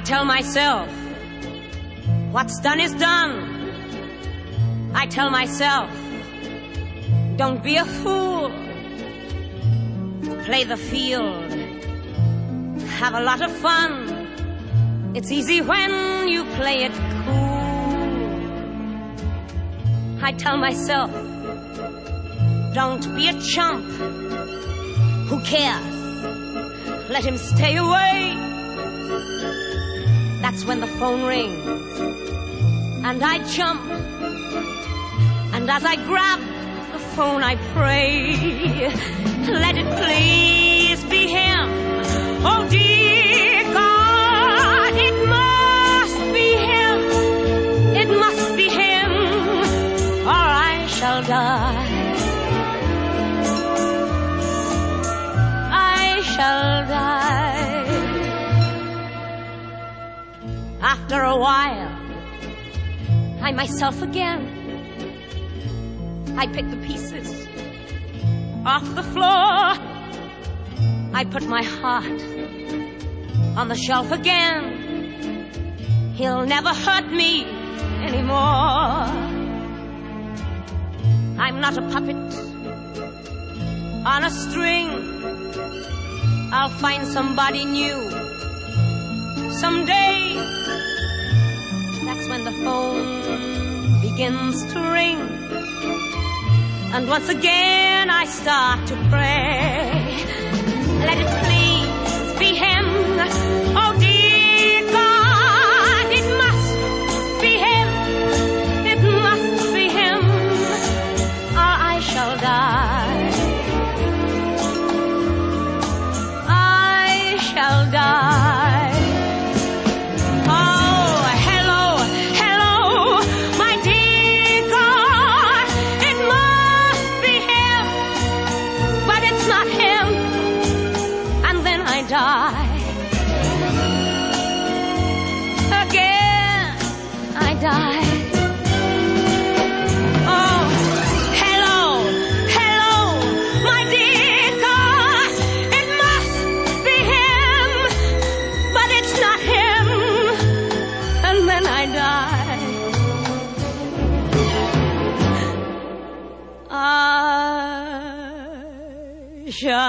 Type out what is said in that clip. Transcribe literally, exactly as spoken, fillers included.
tell myself, what's done is done. I tell myself, don't be a fool. Play the field. Have a lot of fun. It's easy when you play it cool. I tell myself, don't be a chump. Who cares? Let him stay away. That's when the phone rings and I jump, and as I grab the phone I pray, let it please be him. Oh dear God, it must be him. It must be him, or I shall die. I shall die. After a while, I'm myself again. I pick the pieces off the floor. I put my heart on the shelf again. He'll never hurt me anymore. I'm not a puppet on a string. I'll find somebody new someday. That's when the phone begins to ring, and once again I start to pray. Let it please be him. Oh dear God, it must be him. It must be him, or I shall die. I shall die. Die. Again I die. Oh, hello, hello, my dear God. It must be him, but it's not him. And then I die. I shall